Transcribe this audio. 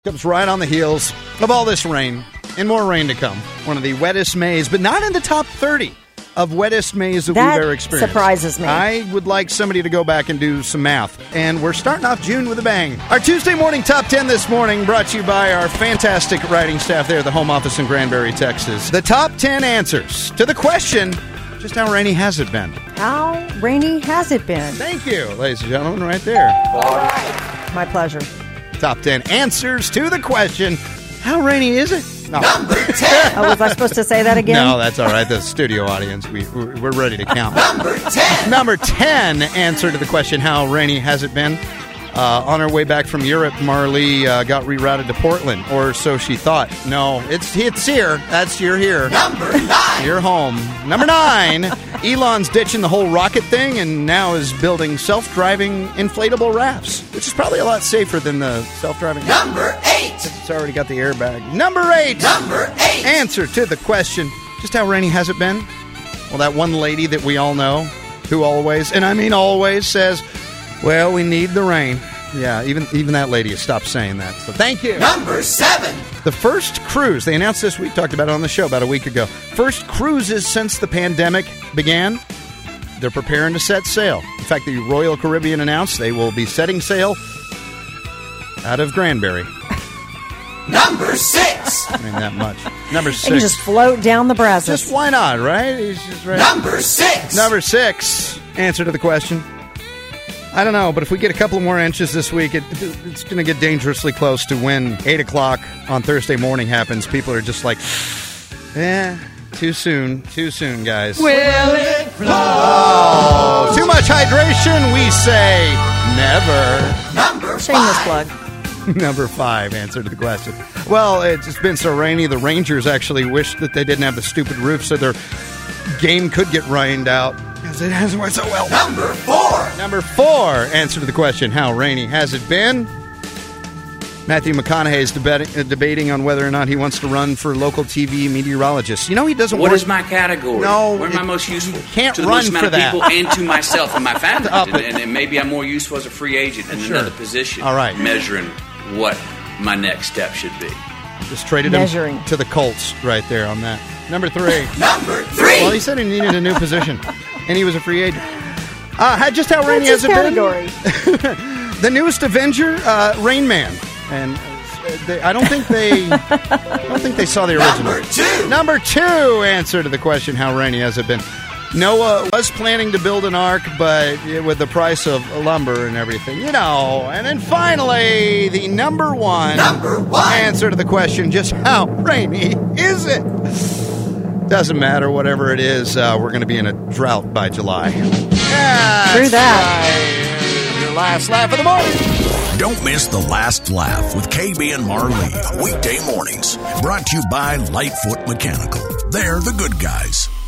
Comes right on the heels of all this rain and more rain to come. One of the wettest Mays, but not in the top 30 of wettest Mays that we've ever experienced. Surprises me. I would like somebody to go back and do some math. And we're starting off June with a bang. Our Tuesday morning top 10 this morning brought to you by our fantastic writing staff there at the home office in Granbury, Texas. The top 10 answers to the question, just how rainy has it been? How rainy has it been? Thank you, ladies and gentlemen, right there. All right. My pleasure. Top 10 answers to the question, how rainy is it? No. Number 10. Oh, was I supposed to say that again? No, that's all right. The studio audience, we're ready to count. Number 10. Number 10 answer to the question, how rainy has it been? On her way back from Europe, Marlee got rerouted to Portland, or so she thought. No, it's here. You're here. Number 9. You're home. Number 9, Elon's ditching the whole rocket thing and now is building self-driving inflatable rafts, which is probably a lot safer than the self-driving. Number 8. It's already got the airbag. Number 8. Number 8. Answer to the question, just how rainy has it been? Well, that one lady that we all know who always, and I mean always, says, well, we need the rain. Yeah, even that lady has stopped saying that. So thank you. Number 7. The first cruise, they announced this week, talked about it on the show about a week ago. First cruises since the pandemic began. They're preparing to set sail. In fact, the Royal Caribbean announced they will be setting sail out of Granbury. Number 6. I mean, that much. Number 6. And you just float down the Brazos. Just why not, right? It's just right. Number 6. Number 6. Answer to the question. I don't know, but if we get a couple more inches this week, it's going to get dangerously close to when 8 o'clock on Thursday morning happens. People are just like, too soon, guys. Will it flow? Oh, too much hydration, we say never. Number 5. Shameless plug. Number 5, answer to the question. Well, it's just been so rainy, the Rangers actually wish that they didn't have the stupid roof so their game could get rained out. Because it hasn't went so well. Number 4. Number 4, answer to the question, how rainy has it been? Matthew McConaughey is debating on whether or not he wants to run for local TV meteorologist. You know he doesn't What work. is my category? No, Where am I most useful? can't to the run most amount for of that. people and to myself and my family. Up it. and maybe I'm more useful as a free agent in Sure. another position. All right. Measuring what my next step should be. Just traded Measuring. him to the Colts right there on that. Number 3. Number 3. Well, he said he needed a new position, and he was a free agent. Just how rainy That's has his it category. been? The newest Avenger, Rain Man, and I don't think they saw the original. Number 2. Number 2, answer to the question, how rainy has it been? Noah was planning to build an ark, but with the price of lumber and everything, you know. And then finally, the number 1 answer to the question, just how rainy is it? Doesn't matter, whatever it is, we're going to be in a drought by July. True that. Right. Your last laugh of the morning. Don't miss The Last Laugh with KB and Marlee, weekday mornings. Brought to you by Lightfoot Mechanical. They're the good guys.